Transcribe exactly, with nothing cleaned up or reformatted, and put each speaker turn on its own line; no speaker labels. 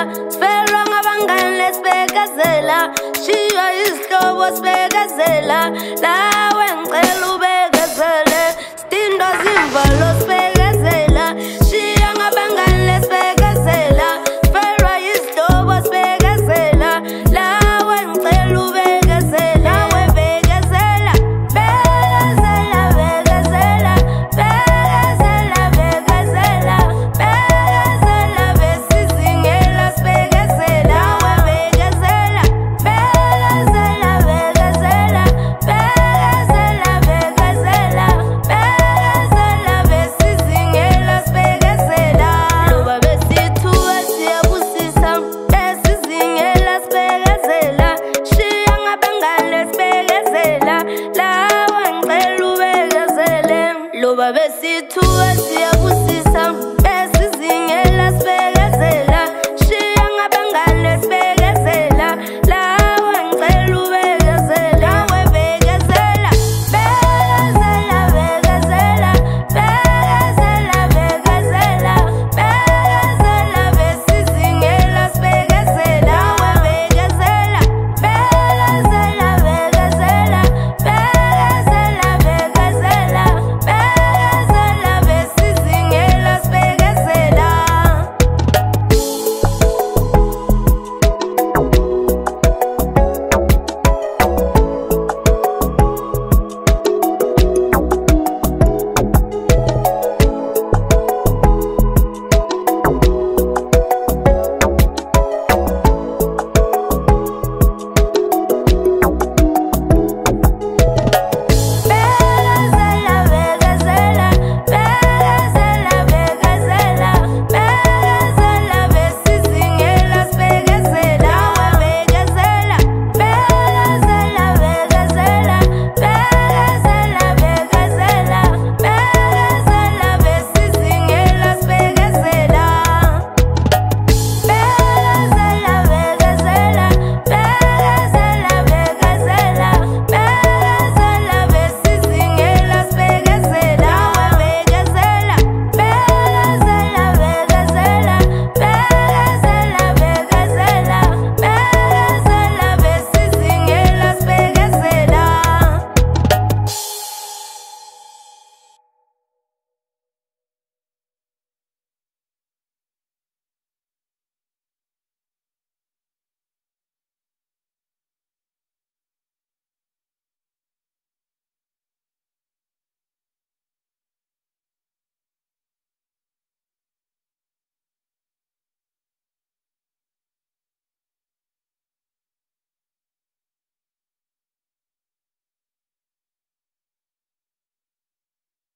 sifelwa ngabangani lesibekezela, shiya isihlobo sibekezela, lawe ngicela ubekezele, sidindo zimvalo sibekezela, shiya ngabangani lesibekezela, sifelwa isihlobo sibekezela, lawe ngicela ubekezela, we bekezela, bekezela, bekezela, bekezela, bekezela, bekezela, besizingela sibekezela, we bekezela, bekezela, bekezela, bekezela, bekezela, bekezela, besizingela sibekezela, loba besithuka siyabusisa, besizingela sibekezela, shiya ngabangani lesibekezela, lawe ngicela ubekezele, loba besithuka